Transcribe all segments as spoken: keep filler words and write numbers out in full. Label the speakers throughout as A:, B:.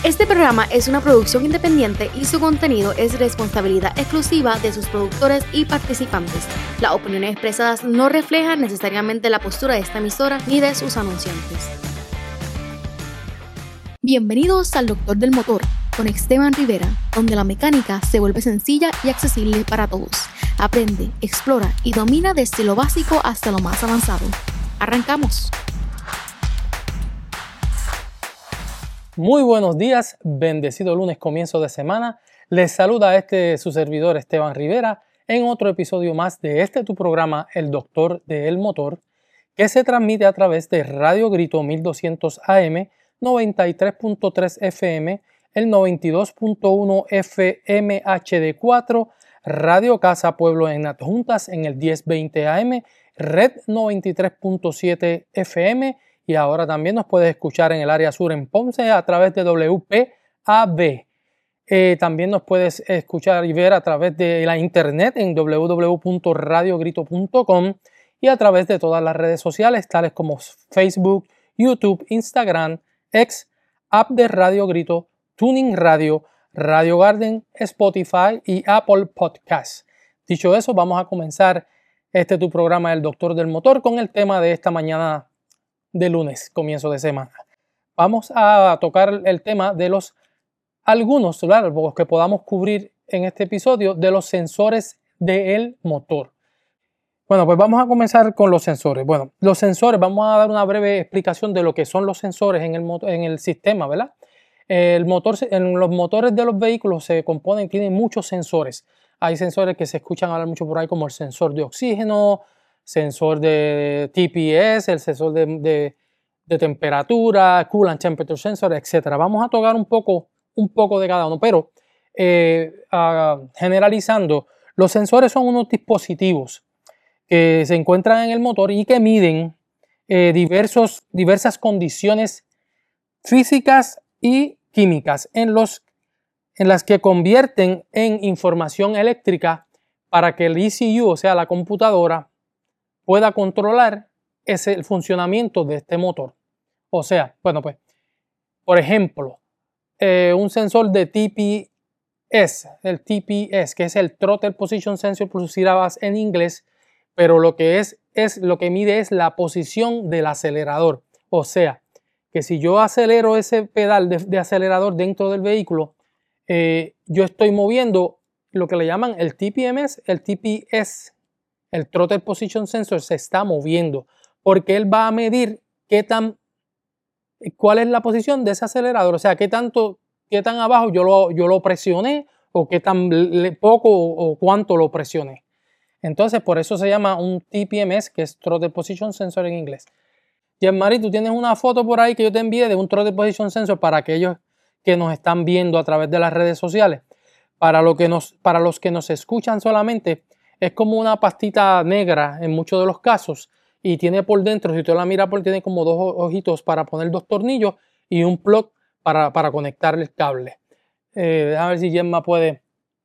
A: Este programa es una producción independiente y su contenido es responsabilidad exclusiva de sus productores y participantes. Las opiniones expresadas no reflejan necesariamente la postura de esta emisora ni de sus anunciantes. Bienvenidos al Doctor del Motor con Esteban Rivera, donde la mecánica se vuelve sencilla y accesible para todos. Aprende, explora y domina desde lo básico hasta lo más avanzado. ¡Arrancamos!
B: Muy buenos días, bendecido lunes, comienzo de semana. Les saluda este su servidor Esteban Rivera en otro episodio más de este tu programa, El Doctor del Motor, que se transmite a través de Radio Grito mil doscientos A M, noventa y tres punto tres F M, el noventa y dos punto uno F M H D cuatro, Radio Casa Pueblo en Adjuntas en el diez veinte A M, Red noventa y tres punto siete F M, y ahora también nos puedes escuchar en el área sur en Ponce a través de W P A B. Eh, también nos puedes escuchar y ver a través de la internet en w w w punto radio grito punto com y a través de todas las redes sociales tales como Facebook, YouTube, Instagram, X, app de Radio Grito, Tuning Radio, Radio Garden, Spotify y Apple Podcasts. Dicho eso, vamos a comenzar este tu programa El Doctor del Motor con el tema de esta mañana de lunes, comienzo de semana. Vamos a tocar el tema de los algunos claro, que podamos cubrir en este episodio de los sensores del motor. Bueno, pues vamos a comenzar con los sensores. Bueno, los sensores, vamos a dar una breve explicación de lo que son los sensores en el, motor, en el sistema, ¿verdad? El motor, en los motores de los vehículos se componen, tienen muchos sensores. Hay sensores que se escuchan hablar mucho por ahí como el sensor de oxígeno, sensor de T P S, el sensor de, de, de temperatura, coolant temperature sensor, etcétera. Vamos a tocar un poco, un poco de cada uno, pero eh, uh, generalizando, los sensores son unos dispositivos que se encuentran en el motor y que miden eh, diversos, diversas condiciones físicas y químicas en, los, en las que convierten en información eléctrica para que el E C U, o sea, la computadora, pueda controlar ese, el funcionamiento de este motor. O sea, bueno, pues, por ejemplo, eh, un sensor de T P S, el T P S, que es el Throttle Position Sensor por sus sílabas en inglés, pero lo que es, es lo que mide es la posición del acelerador. O sea, que si yo acelero ese pedal de, de acelerador dentro del vehículo, eh, yo estoy moviendo lo que le llaman el T P M S, el T P S, el Throttle Position Sensor se está moviendo porque él va a medir qué tan, cuál es la posición de ese acelerador, o sea, qué tanto, qué tan abajo yo lo, yo lo presioné o qué tan poco o, o cuánto lo presioné. Entonces, por eso se llama un T P M S, que es Throttle Position Sensor en inglés. Jean-Marie, tú tienes una foto por ahí que yo te envié de un Throttle Position Sensor para aquellos que nos están viendo a través de las redes sociales. Para, lo que nos, para los que nos escuchan solamente, es como una pastita negra en muchos de los casos y tiene por dentro, si usted la mira por tiene como dos ojitos para poner dos tornillos y un plug para, para conectar el cable. Eh, déjame ver si Gemma puede.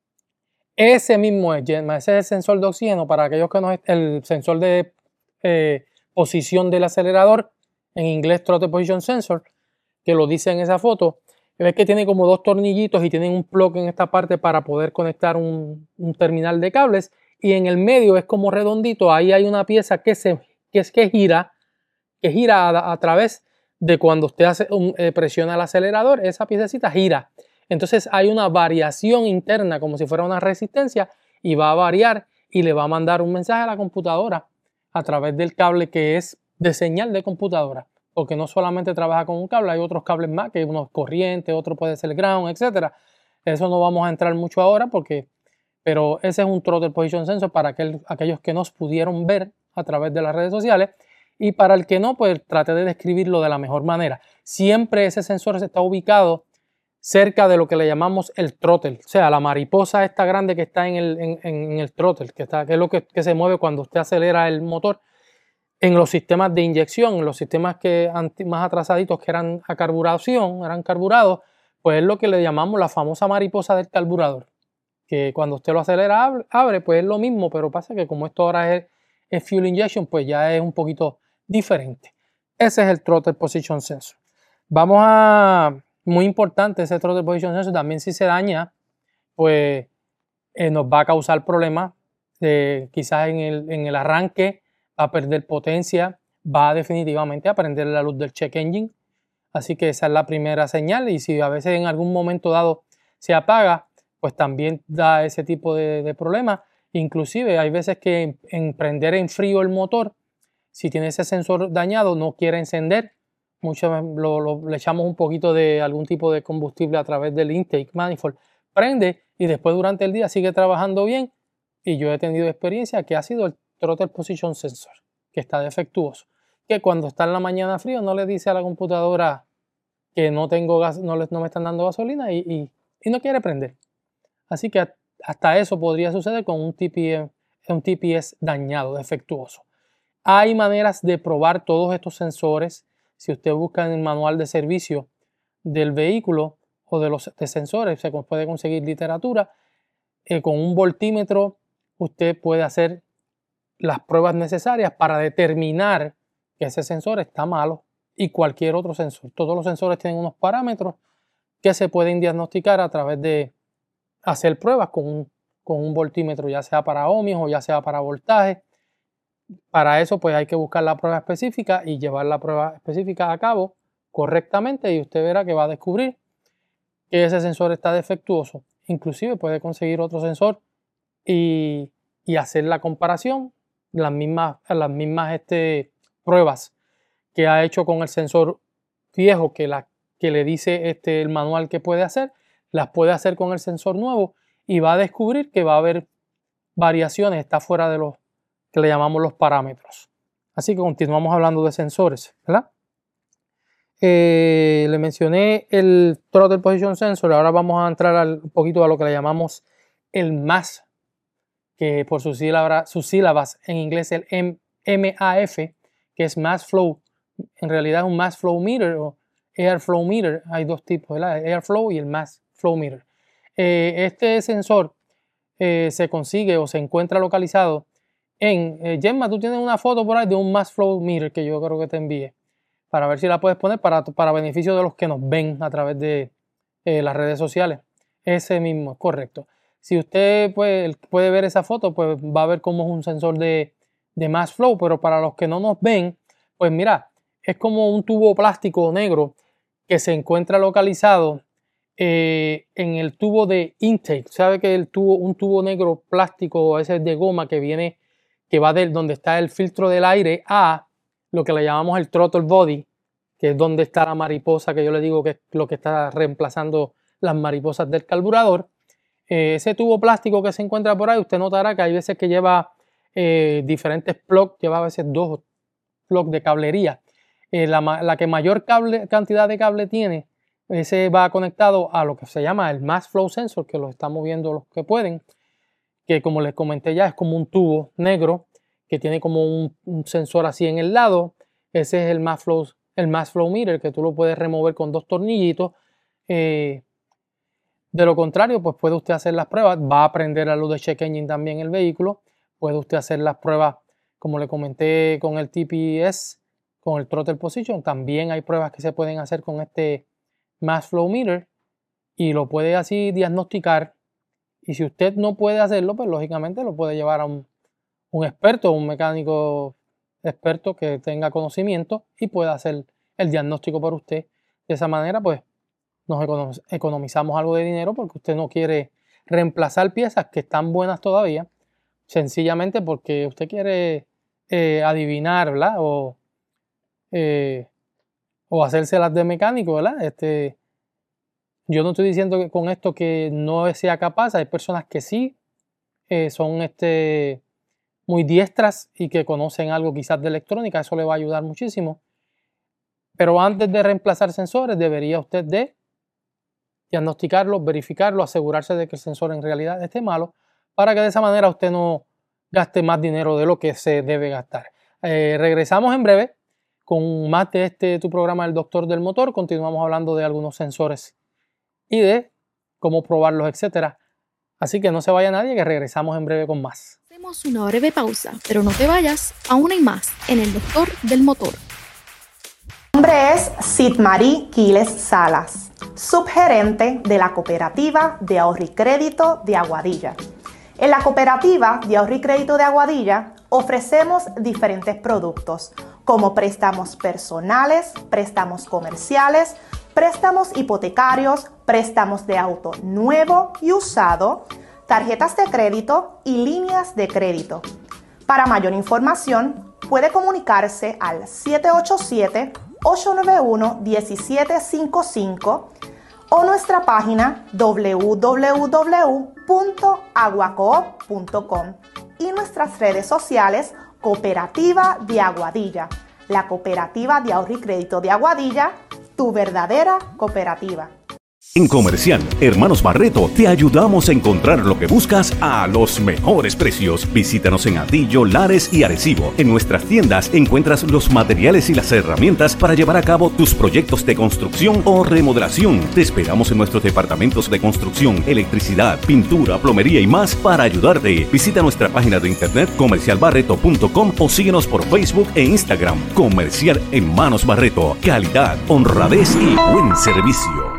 B: Ese mismo es Gemma, ese es el sensor de oxígeno para aquellos que no es el sensor de eh, posición del acelerador, en inglés Throttle Position Sensor, que lo dice en esa foto. Ves que tiene como dos tornillitos y tienen un plug en esta parte para poder conectar un, un terminal de cables. Y en el medio es como redondito, ahí hay una pieza que, se, que es que gira, que gira a, a través de cuando usted hace un, eh, presiona el acelerador, esa piececita gira. Entonces hay una variación interna como si fuera una resistencia y va a variar y le va a mandar un mensaje a la computadora a través del cable que es de señal de computadora. Porque no solamente trabaja con un cable, hay otros cables más, que uno es corriente, otro puede ser ground, etcétera. Eso no vamos a entrar mucho ahora porque... Pero ese es un Throttle Position Sensor para aquel, aquellos que nos pudieron ver a través de las redes sociales. Y para el que no, pues traté de describirlo de la mejor manera. Siempre ese sensor está ubicado cerca de lo que le llamamos el throttle. O sea, la mariposa esta grande que está en el, en, en el throttle, que, está, que es lo que, que se mueve cuando usted acelera el motor. En los sistemas de inyección, en los sistemas que más atrasaditos que eran a carburación, eran carburados, pues es lo que le llamamos la famosa mariposa del carburador. Que cuando usted lo acelera, abre, pues es lo mismo, pero pasa que como esto ahora es, es fuel injection, pues ya es un poquito diferente. Ese es el Throttle Position Sensor. Vamos a, Muy importante ese throttle position sensor. También si se daña, pues eh, nos va a causar problemas. Eh, quizás en el, en el arranque va a perder potencia, va definitivamente a prender la luz del check engine. Así que esa es la primera señal, y si a veces en algún momento dado se apaga, pues también da ese tipo de, de problemas. Inclusive hay veces que en, en prender en frío el motor, si tiene ese sensor dañado, no quiere encender. Muchas veces lo, lo, le echamos un poquito de algún tipo de combustible a través del intake manifold, prende y después durante el día sigue trabajando bien. Y yo he tenido experiencia que ha sido el throttle position sensor, que está defectuoso, que cuando está en la mañana frío no le dice a la computadora que no tengo gas, no, le, no me están dando gasolina y, y, y no quiere prender. Así que hasta eso podría suceder con un T P M, un T P S dañado, defectuoso. Hay maneras de probar todos estos sensores. Si usted busca en el manual de servicio del vehículo o de los de sensores, se puede conseguir literatura. Eh, con un voltímetro usted puede hacer las pruebas necesarias para determinar que ese sensor está malo, y cualquier otro sensor. Todos los sensores tienen unos parámetros que se pueden diagnosticar a través de hacer pruebas con un, con un voltímetro, ya sea para ohmios o ya sea para voltaje. Para eso pues hay que buscar la prueba específica y llevar la prueba específica a cabo correctamente, y usted verá que va a descubrir que ese sensor está defectuoso. Inclusive puede conseguir otro sensor y, y hacer la comparación, las mismas, las mismas este, pruebas que ha hecho con el sensor viejo que, la, que le dice este, el manual que puede hacer, las puede hacer con el sensor nuevo y va a descubrir que va a haber variaciones, está fuera de los que le llamamos los parámetros. Así que continuamos hablando de sensores, ¿verdad? Eh, le mencioné el throttle position sensor. Ahora vamos a entrar al, un poquito a lo que le llamamos el M A S, que por sus sílabas, sus sílabas en inglés el M A F, que es Mass Flow. En realidad es un Mass Flow Meter o Air Flow Meter. Hay dos tipos, ¿verdad? El Air Flow y el Mass Flow Meter. Eh, este sensor eh, se consigue o se encuentra localizado en... Eh, Gemma, tú tienes una foto por ahí de un Mass Flow Meter que yo creo que te envié, para ver si la puedes poner para, para beneficio de los que nos ven a través de eh, las redes sociales. Ese mismo, correcto. Si usted puede, puede ver esa foto, pues va a ver cómo es un sensor de, de mass flow, pero para los que no nos ven, pues mira, es como un tubo plástico negro que se encuentra localizado eh, en el tubo de intake. ¿Sabe que el tubo, un tubo negro plástico, ese de goma que viene, que va de donde está el filtro del aire a lo que le llamamos el throttle body, que es donde está la mariposa, que yo le digo que es lo que está reemplazando las mariposas del carburador? Eh, ese tubo plástico que se encuentra por ahí, usted notará que hay veces que lleva eh, diferentes plugs, lleva a veces dos plugs de cablería. Eh, la, la que mayor cable, cantidad de cable tiene, ese va conectado a lo que se llama el Mass Flow Sensor, que lo estamos viendo los que pueden, que como les comenté ya es como un tubo negro que tiene como un, un sensor así en el lado. Ese es el Mass Flow, el Mass Flow Meter, que tú lo puedes remover con dos tornillitos. Eh, de lo contrario, pues puede usted hacer las pruebas. Va a prender la luz de check engine también el vehículo. Puede usted hacer las pruebas, como le comenté, con el T P S, con el throttle position. También hay pruebas que se pueden hacer con este Mass Flow Meter y lo puede así diagnosticar. Y si usted no puede hacerlo, pues lógicamente lo puede llevar a un, un experto, un mecánico experto que tenga conocimiento y pueda hacer el diagnóstico por usted. De esa manera, pues nos economizamos algo de dinero, porque usted no quiere reemplazar piezas que están buenas todavía, sencillamente porque usted quiere eh, adivinar, ¿verdad? O, eh, o hacérselas de mecánico, ¿verdad? Este, yo no estoy diciendo que con esto que no sea capaz. Hay personas que sí eh, son este, muy diestras y que conocen algo quizás de electrónica. Eso le va a ayudar muchísimo. Pero antes de reemplazar sensores, debería usted de diagnosticarlo, verificarlo, asegurarse de que el sensor en realidad esté malo, para que de esa manera usted no gaste más dinero de lo que se debe gastar. Eh, regresamos en breve con más de este tu programa El Doctor del Motor. Continuamos hablando de algunos sensores y de cómo probarlos, etcétera. Así que no se vaya nadie, que regresamos en breve con más.
A: Hacemos una breve pausa, pero no te vayas, aún hay más en El Doctor del Motor.
C: Mi nombre es Sid Marie Quiles Salas. subgerente de la Cooperativa de Ahorro y Crédito de Aguadilla. En la Cooperativa de Ahorro y Crédito de Aguadilla ofrecemos diferentes productos como préstamos personales, préstamos comerciales, préstamos hipotecarios, préstamos de auto nuevo y usado, tarjetas de crédito y líneas de crédito. Para mayor información, puede comunicarse al siete ocho siete, ocho nueve uno, uno siete cinco cinco o nuestra página w w w punto aguacoop punto com y nuestras redes sociales Cooperativa de Aguadilla, la Cooperativa de Ahorro y Crédito de Aguadilla, tu verdadera cooperativa.
D: En Comercial Hermanos Barreto te ayudamos a encontrar lo que buscas a los mejores precios. Visítanos en Atillo, Lares y Arecibo. En nuestras tiendas encuentras los materiales y las herramientas para llevar a cabo tus proyectos de construcción o remodelación. Te esperamos en nuestros departamentos de construcción, electricidad, pintura, plomería y más para ayudarte. Visita nuestra página de internet comercial barreto punto com o síguenos por Facebook e Instagram. Comercial Hermanos Barreto. Calidad, honradez y buen servicio.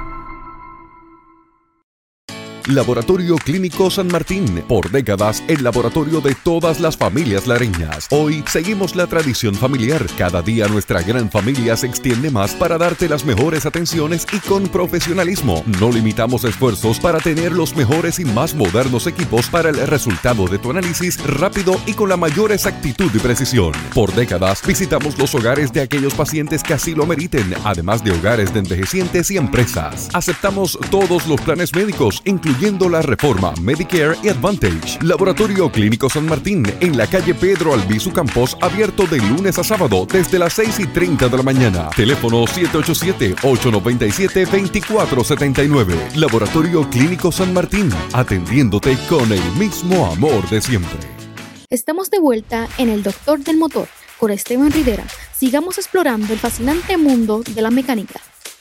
E: Laboratorio Clínico San Martín, por décadas el laboratorio de todas las familias lareñas. Hoy seguimos la tradición familiar. Cada día nuestra gran familia se extiende más para darte las mejores atenciones y con profesionalismo. No limitamos esfuerzos para tener los mejores y más modernos equipos para el resultado de tu análisis rápido y con la mayor exactitud y precisión. Por décadas visitamos los hogares de aquellos pacientes que así lo meriten, además de hogares de envejecientes y empresas. Aceptamos todos los planes médicos, incluyendo incluyendo la reforma Medicare y Advantage. Laboratorio Clínico San Martín, en la calle Pedro Albizu Campos, abierto de lunes a sábado desde las seis y treinta de la mañana. Teléfono siete ocho siete, ocho nueve siete, dos cuatro siete nueve. Laboratorio Clínico San Martín, atendiéndote con el mismo amor de siempre.
A: Estamos de vuelta en El Doctor del Motor con Esteban Rivera. Sigamos explorando el fascinante mundo de la mecánica.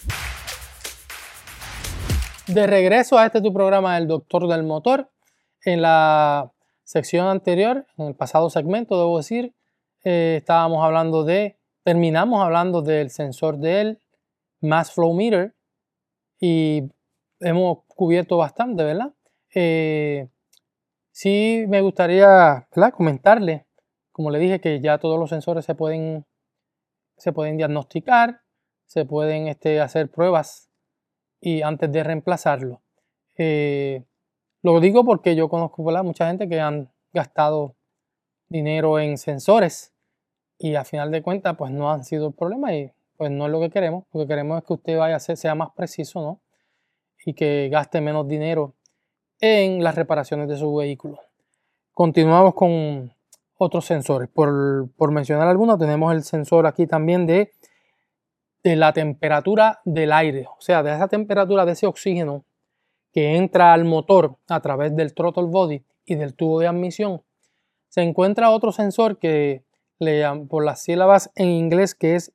B: De regreso a este tu programa, El Doctor del Motor. En la sección anterior, en el pasado segmento, debo decir, eh, estábamos hablando de, terminamos hablando del sensor del Mass Flow Meter y hemos cubierto bastante, ¿verdad? Eh, sí me gustaría, ¿verdad?, comentarle, como le dije, que ya todos los sensores se pueden, se pueden diagnosticar, se pueden este, hacer pruebas y antes de reemplazarlo. Eh, lo digo porque yo conozco, ¿verdad?, mucha gente que han gastado dinero en sensores y a final de cuentas pues no han sido el problema y pues no es lo que queremos. Lo que queremos es que usted vaya a ser, sea más preciso, ¿no?, y que gaste menos dinero en las reparaciones de su vehículo. Continuamos con otros sensores. Por, por mencionar algunos, tenemos el sensor aquí también de de la temperatura del aire, o sea, de esa temperatura de ese oxígeno que entra al motor a través del throttle body y del tubo de admisión. Se encuentra otro sensor que le llaman por las sílabas en inglés, que es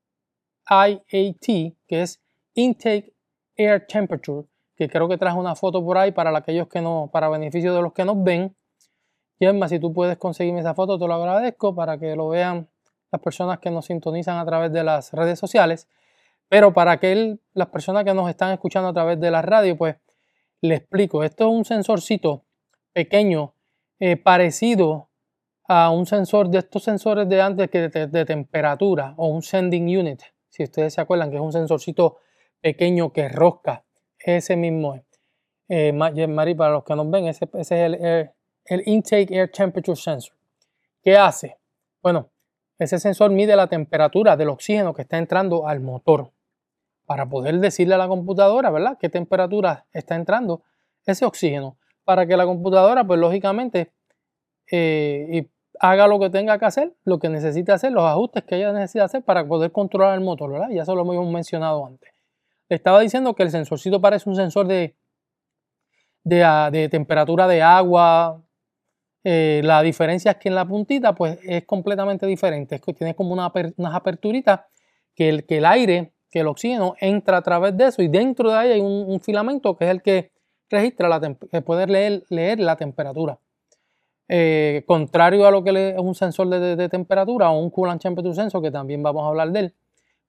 B: I A T, que es Intake Air Temperature, que creo que traje una foto por ahí para aquellos que no, para beneficio de los que nos ven. Gemma, si tú puedes conseguirme esa foto, te lo agradezco para que lo vean las personas que nos sintonizan a través de las redes sociales, pero para aquel, las personas que nos están escuchando a través de la radio, pues le explico. Esto es un sensorcito pequeño, eh, parecido a un sensor de estos sensores de antes que de, de temperatura, o un sending unit, si ustedes se acuerdan, que es un sensorcito pequeño que rosca. Ese mismo es. Eh, Mari, para los que nos ven, ese, ese es el, el, el Intake Air Temperature Sensor. ¿Qué hace? Bueno, ese sensor mide la temperatura del oxígeno que está entrando al motor para poder decirle a la computadora, ¿verdad?, qué temperatura está entrando ese oxígeno, para que la computadora, pues lógicamente, eh, y haga lo que tenga que hacer, lo que necesite hacer, los ajustes que ella necesita hacer para poder controlar el motor, ¿verdad? Ya eso lo hemos mencionado antes. Le estaba diciendo que el sensorcito parece un sensor de, de, de temperatura de agua. Eh, la diferencia es que en la puntita pues es completamente diferente. Es que tiene como una, unas aperturitas que el, que el aire, que el oxígeno entra a través de eso, y dentro de ahí hay un, un filamento que es el que registra, la que puede leer, leer la temperatura. Eh, contrario a lo que es un sensor de, de, de temperatura o un coolant temperature sensor, que también vamos a hablar de él,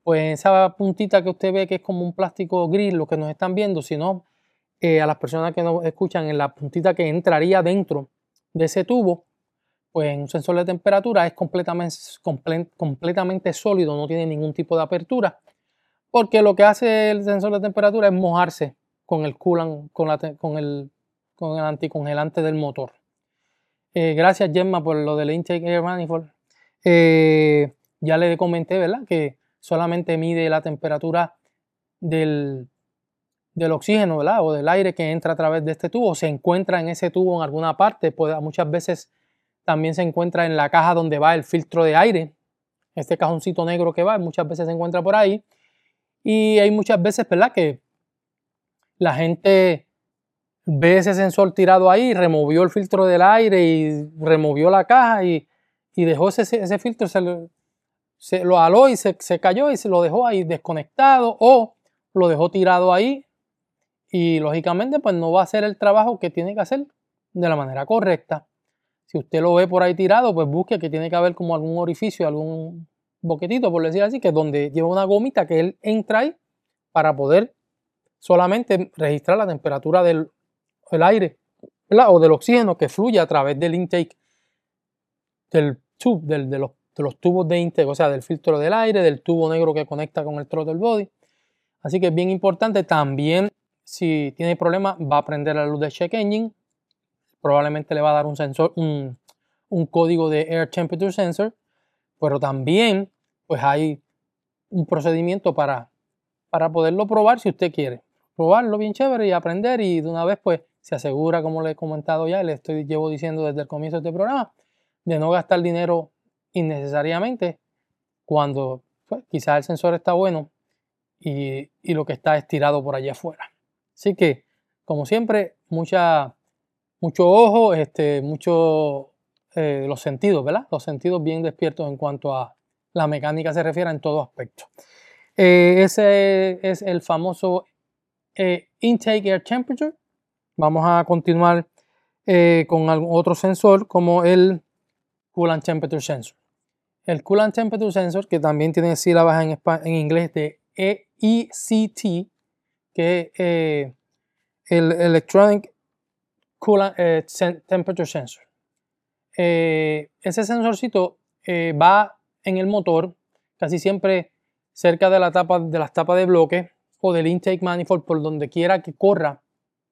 B: pues esa puntita que usted ve que es como un plástico gris, lo que nos están viendo, sino eh, a las personas que nos escuchan, en la puntita que entraría dentro de ese tubo, pues un sensor de temperatura es completamente, comple completamente sólido, no tiene ningún tipo de apertura, porque lo que hace el sensor de temperatura es mojarse con el coolant, con, la, con, el, con el anticongelante del motor. Eh, gracias, Gemma, por lo del Intake Air Manifold. Eh, ya le comenté, ¿verdad?, que solamente mide la temperatura del, del oxígeno, ¿verdad?, o del aire que entra a través de este tubo. Se encuentra en ese tubo en alguna parte, puede, muchas veces también se encuentra en la caja donde va el filtro de aire, este cajoncito negro que va, muchas veces se encuentra por ahí. Y hay muchas veces, ¿verdad?, que la gente ve ese sensor tirado ahí, removió el filtro del aire y removió la caja y, y dejó ese, ese filtro, se lo, se lo aló y se, se cayó y se lo dejó ahí desconectado, o lo dejó tirado ahí y lógicamente pues no va a hacer el trabajo que tiene que hacer de la manera correcta. Si usted lo ve por ahí tirado, pues busque que tiene que haber como algún orificio, algún boquetito, por decir así, que es donde lleva una gomita que él entra ahí para poder solamente registrar la temperatura del el aire, ¿verdad?, o del oxígeno que fluye a través del intake del tube, del, de, los, de los tubos de intake, o sea, del filtro del aire, del tubo negro que conecta con el throttle body. Así que es bien importante. También, si tiene problemas, va a prender la luz del check engine. Probablemente le va a dar un sensor, un, un código de air temperature sensor, pero también pues hay un procedimiento para, para poderlo probar si usted quiere. Probarlo bien chévere y aprender, y de una vez pues se asegura, como le he comentado ya, le estoy llevo diciendo desde el comienzo de este programa, de no gastar dinero innecesariamente cuando pues, quizás el sensor está bueno y, y lo que está estirado por allá afuera. Así que, como siempre, mucha, mucho ojo, este, mucho eh, los sentidos, ¿verdad? Los sentidos bien despiertos en cuanto a la mecánica se refiere en todo aspecto. Eh, ese es el famoso eh, Intake Air Temperature. Vamos a continuar eh, con algún otro sensor como el Coolant Temperature Sensor. El Coolant Temperature Sensor, que también tiene sílabas en, en inglés de E C T, que es eh, el Electronic Coolant eh, Temperature Sensor. Eh, ese sensorcito eh, va en el motor, casi siempre cerca de, la tapa, de las tapas de bloque o del intake manifold, por donde quiera que corra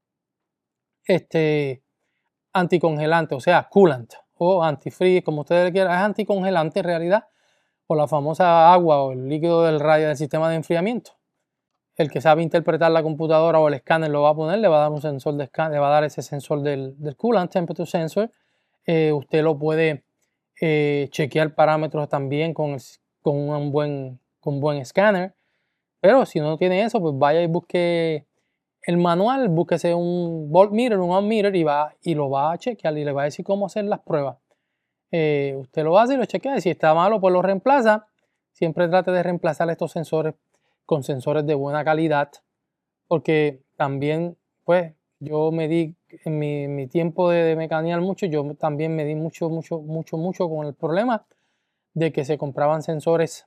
B: este anticongelante, o sea, coolant o antifreeze, como ustedes le quieran. Es anticongelante en realidad, o la famosa agua o el líquido del radio del sistema de enfriamiento. El que sabe interpretar la computadora o el escáner lo va a poner, le va a dar un sensor de escáner, le va a dar ese sensor del, del coolant temperature sensor. Eh, usted lo puede eh, chequear parámetros también con, el, con un buen, con un buen escáner. Pero si no tiene eso, pues vaya y busque el manual, búsquese un voltmeter, un ohmmeter y, va, y lo va a chequear y le va a decir cómo hacer las pruebas. Eh, usted lo hace y lo chequea, y si está malo, pues lo reemplaza. Siempre trate de reemplazar estos sensores con sensores de buena calidad, porque también, pues, yo me di en mi, mi tiempo de, de mecanear mucho, yo también me di mucho, mucho, mucho, mucho con el problema de que se compraban sensores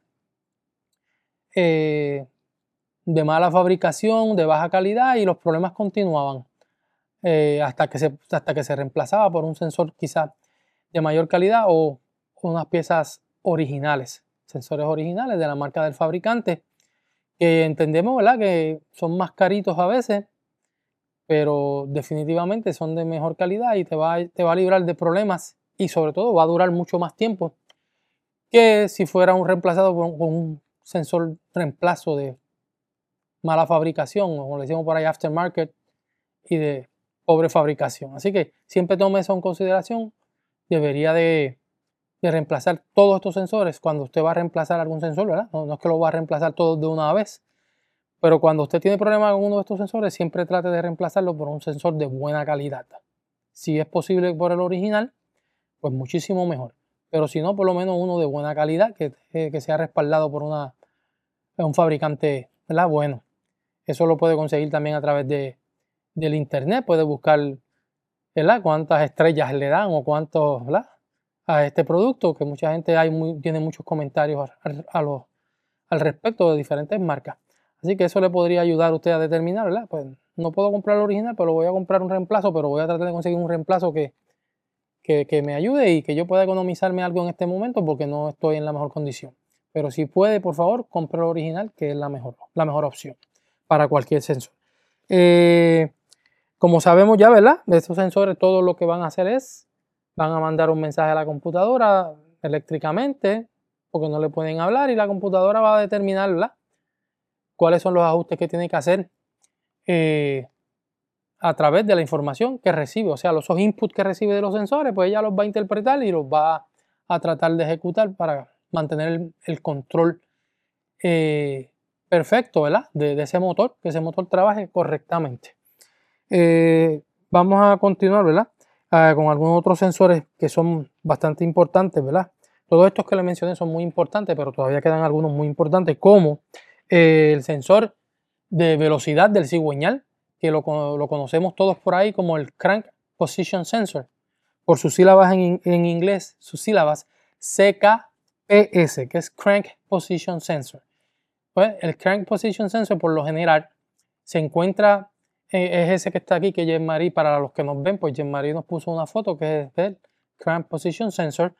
B: eh, de mala fabricación, de baja calidad, y los problemas continuaban eh, hasta, que se, hasta que se reemplazaba por un sensor quizás de mayor calidad o unas piezas originales, sensores originales de la marca del fabricante, que entendemos, ¿verdad?, que son más caritos a veces, pero definitivamente son de mejor calidad y te va, te va a librar de problemas, y sobre todo va a durar mucho más tiempo que si fuera un reemplazado con un sensor reemplazo de mala fabricación, o como le decimos por ahí, aftermarket, y de pobre fabricación. Así que siempre tome eso en consideración. Debería de, de reemplazar todos estos sensores cuando usted va a reemplazar algún sensor, ¿verdad? No, no es que lo va a reemplazar todos de una vez, pero cuando usted tiene problemas con uno de estos sensores, siempre trate de reemplazarlo por un sensor de buena calidad. Si es posible por el original, pues muchísimo mejor. Pero si no, por lo menos uno de buena calidad, que, que sea respaldado por una, un fabricante, ¿verdad?, bueno. Eso lo puede conseguir también a través de, del internet. Puede buscar, ¿verdad?, cuántas estrellas le dan o cuántos, ¿verdad?, a este producto, que mucha gente hay muy, tiene muchos comentarios a, a, los, al respecto de diferentes marcas. Así que eso le podría ayudar a usted a determinar, ¿verdad? Pues no puedo comprar el original, pero voy a comprar un reemplazo, pero voy a tratar de conseguir un reemplazo que, que, que me ayude y que yo pueda economizarme algo en este momento porque no estoy en la mejor condición. Pero si puede, por favor, compre el original, que es la mejor, la mejor opción para cualquier sensor. Eh, como sabemos ya, ¿verdad? De estos sensores todo lo que van a hacer es, van a mandar un mensaje a la computadora eléctricamente, porque no le pueden hablar y la computadora va a determinar, ¿verdad?, cuáles son los ajustes que tiene que hacer eh, a través de la información que recibe, o sea, los inputs que recibe de los sensores, pues ella los va a interpretar y los va a tratar de ejecutar para mantener el, el control eh, perfecto, ¿verdad?, de, de ese motor, que ese motor trabaje correctamente. Eh, vamos a continuar, ¿verdad?, eh, con algunos otros sensores que son bastante importantes, ¿verdad? Todos estos que les mencioné son muy importantes, pero todavía quedan algunos muy importantes, como eh, el sensor de velocidad del cigüeñal, que lo, lo conocemos todos por ahí como el Crank Position Sensor, por sus sílabas en, en inglés, sus sílabas C K P S, que es Crank Position Sensor. Pues el Crank Position Sensor, por lo general, se encuentra, eh, es ese que está aquí, que Jean-Marie, para los que nos ven, pues Jean-Marie nos puso una foto que es el Crank Position Sensor.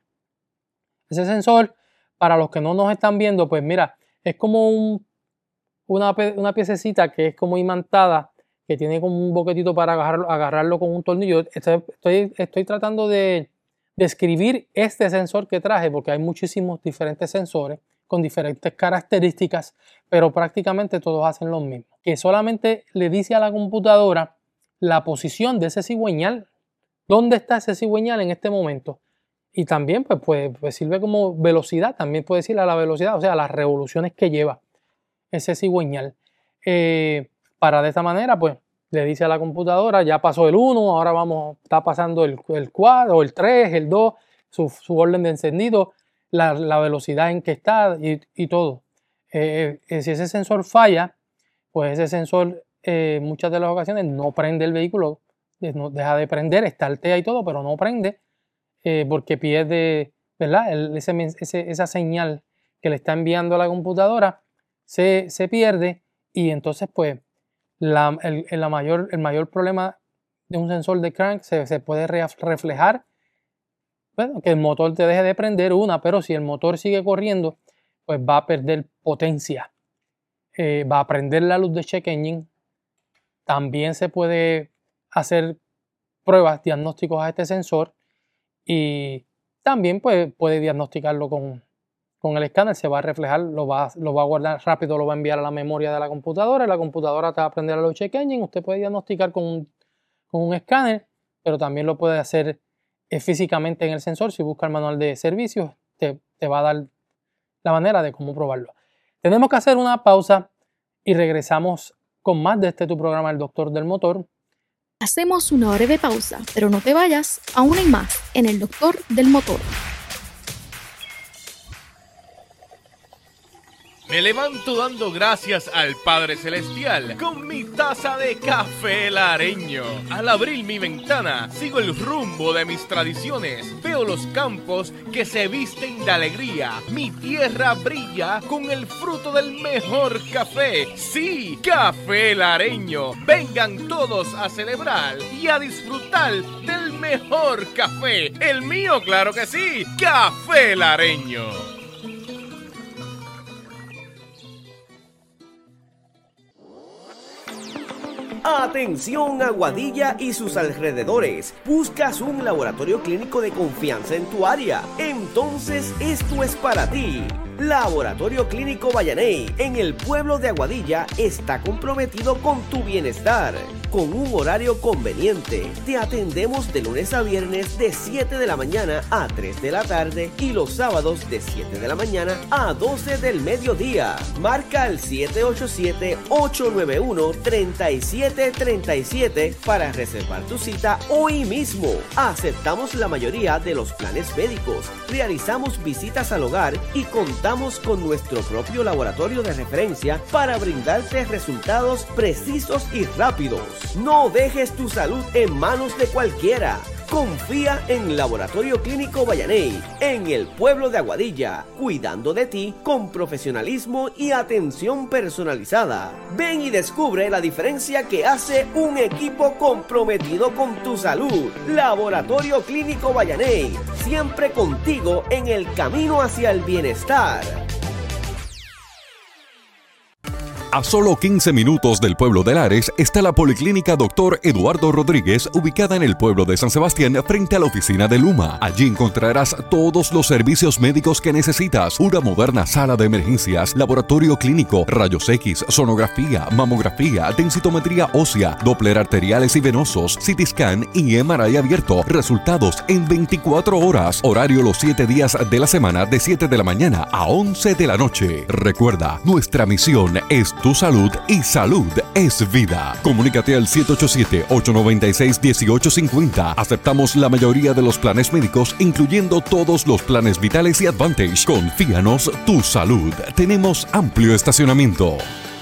B: Ese sensor, para los que no nos están viendo, pues mira, es como un, una, una piececita que es como imantada, que tiene como un boquetito para agarrarlo, agarrarlo con un tornillo. Estoy, estoy, estoy tratando de describir este sensor que traje, porque hay muchísimos diferentes sensores con diferentes características, pero prácticamente todos hacen lo mismo, que solamente le dice a la computadora la posición de ese cigüeñal, dónde está ese cigüeñal en este momento. Y también pues, pues, pues sirve como velocidad, también puede decirle a la velocidad, o sea, las revoluciones que lleva ese cigüeñal. Eh, para de esta manera, pues le dice a la computadora, ya pasó el uno, ahora vamos, está pasando el, el cuatro, el tres, el dos, su, su orden de encendido, la, la velocidad en que está y, y todo. Eh, eh, si ese sensor falla, pues ese sensor eh, en muchas de las ocasiones no prende el vehículo, no, deja de prender, estartea y todo, pero no prende. Eh, porque pierde, ¿verdad?, El, ese, ese, esa señal que le está enviando a la computadora se, se pierde y entonces pues la, el, el, la mayor, el mayor problema de un sensor de crank se, se puede re, reflejar, bueno, que el motor te deje de prender una, pero si el motor sigue corriendo pues va a perder potencia, eh, va a prender la luz de check engine. También se puede hacer pruebas, diagnósticos a este sensor. Y también pues, puede diagnosticarlo con, con el escáner, se va a reflejar, lo va, lo va a guardar rápido, lo va a enviar a la memoria de la computadora, y la computadora te va a aprender a los check engine. Usted puede diagnosticar con un, con un escáner, pero también lo puede hacer eh, físicamente en el sensor. Si busca el manual de servicios, te, te va a dar la manera de cómo probarlo. Tenemos que hacer una pausa y regresamos con más de este tu programa, El Doctor del Motor.
A: Hacemos una breve pausa, pero no te vayas, aún hay más en El Doctor del Motor.
F: Me levanto dando gracias al Padre Celestial con mi taza de café lareño. Al abrir mi ventana, sigo el rumbo de mis tradiciones. Veo los campos que se visten de alegría. Mi tierra brilla con el fruto del mejor café. Sí, café lareño. Vengan todos a celebrar y a disfrutar del mejor café. El mío, claro que sí, café lareño.
G: Atención Aguadilla y sus alrededores. ¿Buscas un laboratorio clínico de confianza en tu área? Entonces esto es para ti. Laboratorio Clínico Vallaney en el pueblo de Aguadilla está comprometido con tu bienestar. Con un horario conveniente, te atendemos de lunes a viernes de siete de la mañana a tres de la tarde y los sábados de siete de la mañana a doce del mediodía. Marca al siete ocho siete, ocho nueve uno, tres siete tres siete para reservar tu cita hoy mismo. Aceptamos la mayoría de los planes médicos, realizamos visitas al hogar y contamos con nuestro propio laboratorio de referencia para brindarte resultados precisos y rápidos. No dejes tu salud en manos de cualquiera. Confía en Laboratorio Clínico Vallaney, en el pueblo de Aguadilla, cuidando de ti con profesionalismo y atención personalizada. Ven y descubre la diferencia que hace un equipo comprometido con tu salud. Laboratorio Clínico Vallaney, siempre contigo en el camino hacia el bienestar.
E: A solo quince minutos del pueblo de Lares está la Policlínica Doctor Eduardo Rodríguez, ubicada en el pueblo de San Sebastián, frente a la oficina de Luma. Allí encontrarás todos los servicios médicos que necesitas: una moderna sala de emergencias, laboratorio clínico, rayos X, sonografía, mamografía, densitometría ósea, Doppler arteriales y venosos, C T scan y M R I abierto. Resultados en veinticuatro horas. Horario los siete días de la semana, de siete de la mañana a once de la noche. Recuerda, nuestra misión es tu salud y salud es vida. Comunícate al siete ocho siete, ocho nueve seis, uno ocho cinco cero. Aceptamos la mayoría de los planes médicos, incluyendo todos los planes vitales y Advantage. Confíanos tu salud. Tenemos amplio estacionamiento.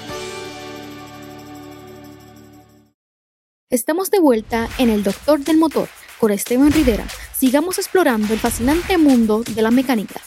A: Estamos de vuelta en El Doctor del Motor con Esteban Rivera. Sigamos explorando el fascinante mundo de la mecánica.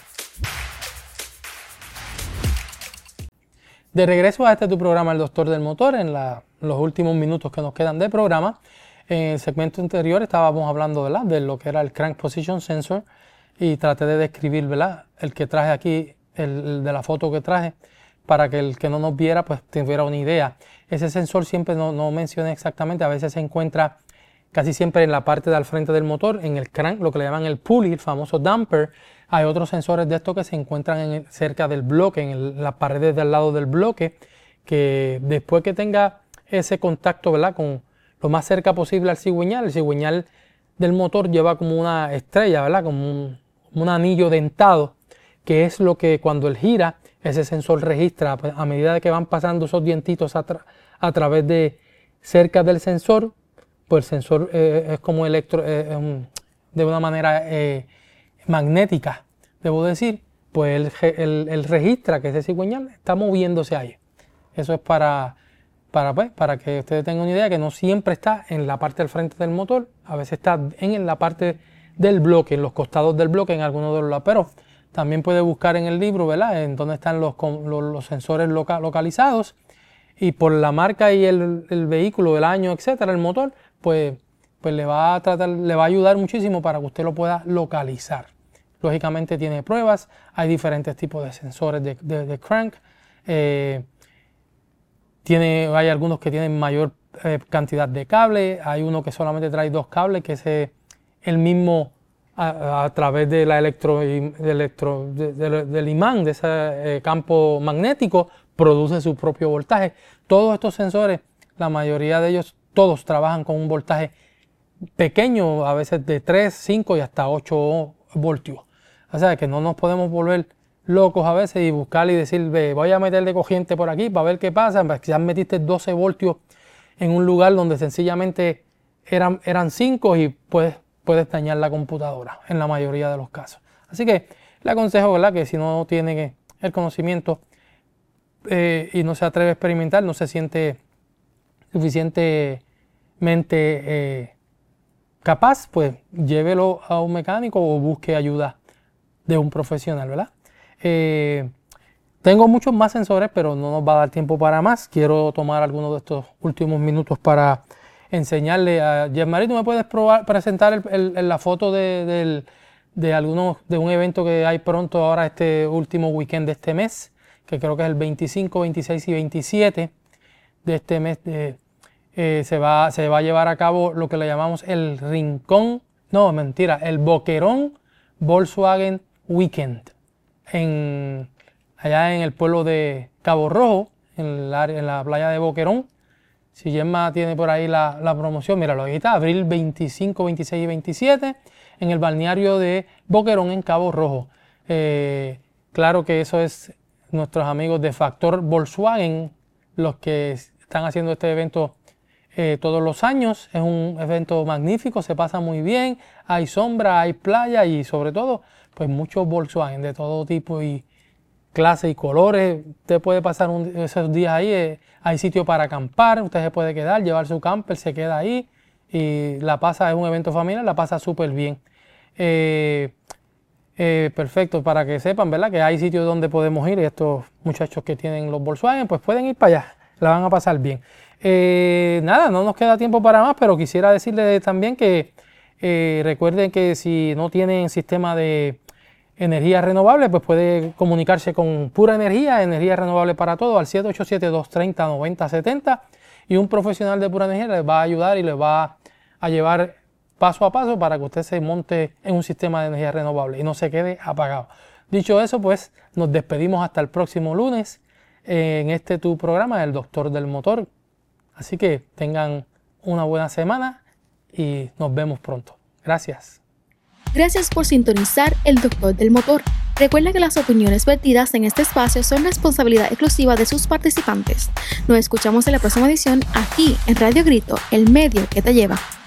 B: De regreso a este tu programa, El Doctor del Motor, en la, los últimos minutos que nos quedan de programa. En el segmento anterior estábamos hablando, ¿verdad?, de lo que era el Crank Position Sensor, y traté de describir, ¿verdad?, el que traje aquí, el, el de la foto que traje, para que el que no nos viera pues tuviera una idea. Ese sensor siempre no, no mencioné exactamente, a veces se encuentra casi siempre en la parte del frente del motor, en el crank, lo que le llaman el pulley, el famoso damper. Hay otros sensores de estos que se encuentran en el, cerca del bloque, en el, las paredes del lado del bloque, que después que tenga ese contacto, ¿verdad?, con lo más cerca posible al cigüeñal, el cigüeñal del motor lleva como una estrella, ¿verdad?, como un, como un anillo dentado, que es lo que cuando él gira, ese sensor registra, pues, a medida de que van pasando esos dientitos a, tra a través de cerca del sensor, pues el sensor eh, es como electro, eh, um, de una manera eh, magnética, debo decir, pues él, él, él registra que ese cigüeñal está moviéndose ahí. Eso es para, para, pues, para que ustedes tengan una idea que no siempre está en la parte del frente del motor, a veces está en, en la parte del bloque, en los costados del bloque, en algunos de los lados, pero también puede buscar en el libro, ¿verdad?, en dónde están los, los, los sensores loca, localizados, y por la marca y el, el vehículo, el año, etcétera, el motor, pues, pues le va a tratar, le va a ayudar muchísimo para que usted lo pueda localizar. Lógicamente tiene pruebas, hay diferentes tipos de sensores de, de, de crank, eh, tiene, hay algunos que tienen mayor eh, cantidad de cables, hay uno que solamente trae dos cables, que es eh, el mismo a, a través de la electro, de electro, de, de, del imán, de ese eh, campo magnético, produce su propio voltaje. Todos estos sensores, la mayoría de ellos, todos trabajan con un voltaje pequeño, a veces de tres, cinco y hasta ocho voltios. O sea que no nos podemos volver locos a veces y buscar y decir, ve, voy a meterle corriente por aquí para ver qué pasa. Quizás metiste doce voltios en un lugar donde sencillamente eran, eran cinco y puedes, puedes dañar la computadora en la mayoría de los casos. Así que le aconsejo, ¿verdad?, que si no tiene el conocimiento eh, y no se atreve a experimentar, no se siente suficientemente eh, capaz, pues llévelo a un mecánico o busque ayuda de un profesional, ¿verdad? Eh, tengo muchos más sensores, pero no nos va a dar tiempo para más. Quiero tomar algunos de estos últimos minutos para enseñarle a Jeff-Marie. ¿Tú me puedes probar, presentar el, el, el, la foto de, de, de, algunos, de un evento que hay pronto ahora este último weekend de este mes, que creo que es el veinticinco, veintiséis y veintisiete de este mes? De, eh, se, va, se va a llevar a cabo lo que le llamamos el Rincón, no, mentira, el Boquerón Volkswagen Weekend, en, allá en el pueblo de Cabo Rojo, en la, en la playa de Boquerón. Si Gemma tiene por ahí la, la promoción, míralo, ahí está, abril veinticinco, veintiséis y veintisiete, en el balneario de Boquerón, en Cabo Rojo. Eh, claro que eso es nuestros amigos de Factor Volkswagen los que están haciendo este evento eh, todos los años. Es un evento magnífico, se pasa muy bien, hay sombra, hay playa y sobre todo pues muchos Volkswagen de todo tipo y clase y colores. Usted puede pasar un, esos días ahí, eh, hay sitio para acampar, usted se puede quedar, llevar su camper, se queda ahí y la pasa, es un evento familiar, la pasa súper bien. Eh, eh, perfecto, para que sepan, ¿verdad? Que hay sitios donde podemos ir y estos muchachos que tienen los Volkswagen, pues pueden ir para allá, la van a pasar bien. Eh, nada, no nos queda tiempo para más, pero quisiera decirles también que eh, recuerden que si no tienen sistema de energía renovable, pues puede comunicarse con Pura Energía, energía renovable para todo, al siete ocho siete, dos tres cero, nueve cero siete cero, y un profesional de Pura Energía les va a ayudar y les va a llevar paso a paso para que usted se monte en un sistema de energía renovable y no se quede apagado. Dicho eso, pues nos despedimos hasta el próximo lunes en este tu programa, El Doctor del Motor. Así que tengan una buena semana y nos vemos pronto. Gracias.
A: Gracias por sintonizar El Doctor del Motor. Recuerda que las opiniones vertidas en este espacio son responsabilidad exclusiva de sus participantes. Nos escuchamos en la próxima edición aquí en Radio Grito, el medio que te lleva.